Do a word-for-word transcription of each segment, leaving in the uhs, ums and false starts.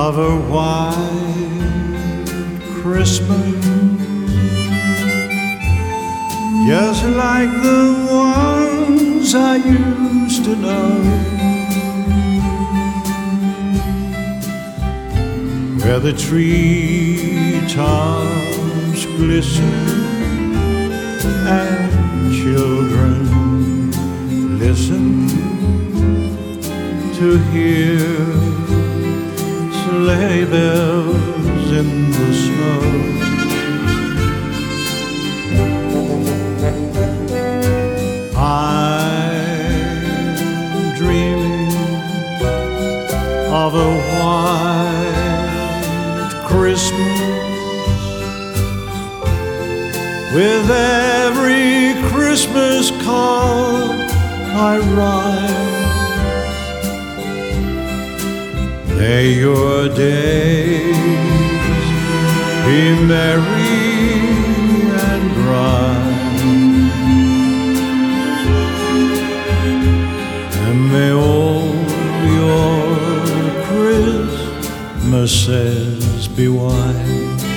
of a white Christmas, just like the ones I used to know, where the treetops glisten and children listen to hear sleigh bells in the snow. I'm dreaming of a white Christmas, with every Christmas card I write. May your days be merry and bright, and may all your Christmases be white.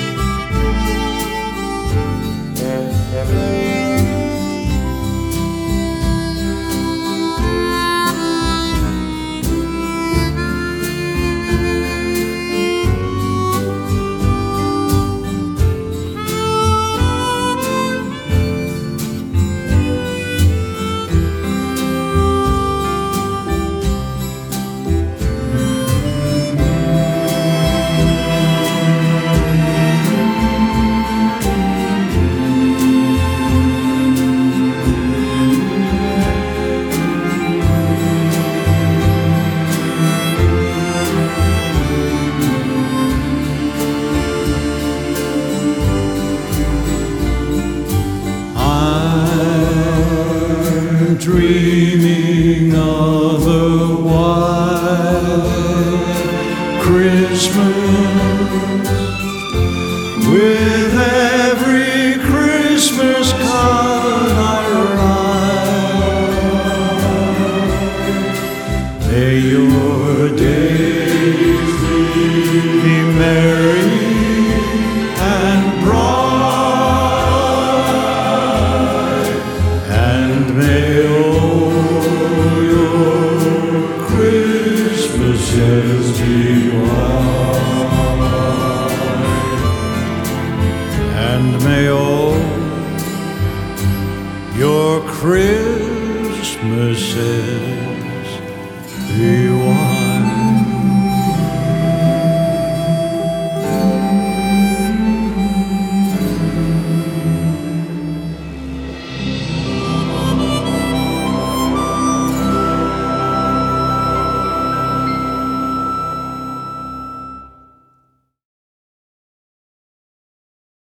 Dreaming of a white Christmas, with every Christmas card I write. May your days be merry and bright, and may Christmases be white, and may all your Christmases be white.